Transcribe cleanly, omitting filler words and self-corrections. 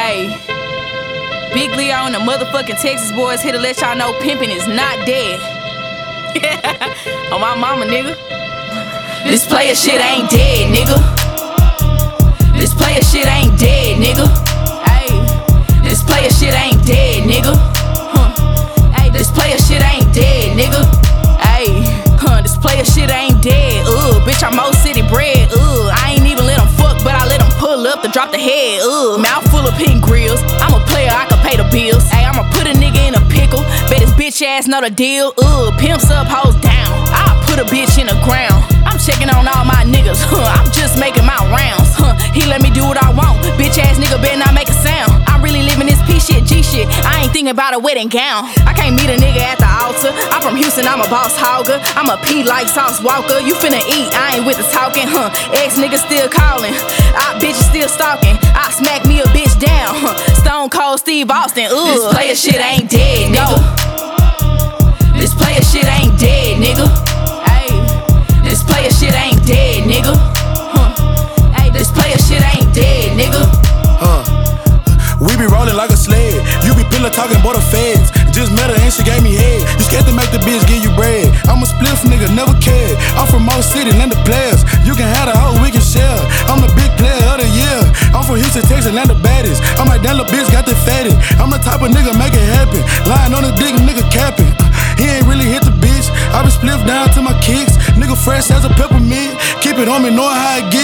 Ayy, Big Leo and the motherfucking Texas boys here to let y'all know pimping is not dead. On my mama, nigga. This player shit ain't dead, nigga. This player shit ain't dead, nigga. Ayy, this player shit ain't dead, nigga. Ayy, this player shit ain't dead, nigga. Ayy, this player shit ain't dead. Bitch, I'm Mo City bred. I ain't even let them fuck, but I let them pull up to drop the head. Mouth full of pink grills. I'm a player, I can pay the bills. Ayy, I'ma put a nigga in a pickle. Bet his bitch ass know the deal. Pimps up, hoes down. I'll put a bitch in the ground. I'm checking on all my niggas. I'm just making my rounds. He let me do what I want. Bitch ass nigga better not make a sound. I'm really living this P shit, G shit. I ain't thinking about a wedding gown. I can't meet a nigga at the altar. I'm from Houston, I'm a boss hogger. I'm a P like Sauce Walker. You finna eat, I ain't with the talking. Ex nigga still calling. Our bitches still stalking. I smack me a bitch down. Stone Cold Steve Austin. This player shit ain't dead, nigga. This player shit ain't dead, nigga. This player shit ain't dead, nigga. This player shit ain't dead, nigga. We be rolling like a sled. You be pillow talking about the feds. Just met her and she gave me head. You scared to make the bitch give you bread. I'm a spliff nigga, never cared. I'm from Mo City, land of players. You can have the whole we can share. I'm the big player of the year. I'm from Houston, Texas, land of baddies. I'm like that little bitch got the fatty. I'm the type of nigga make it happen. Lying on the dick, nigga capping. He ain't really hit the bitch. I been spliff down to my kicks. Nigga fresh as a peppermint. Keep it on me, knowing how it get.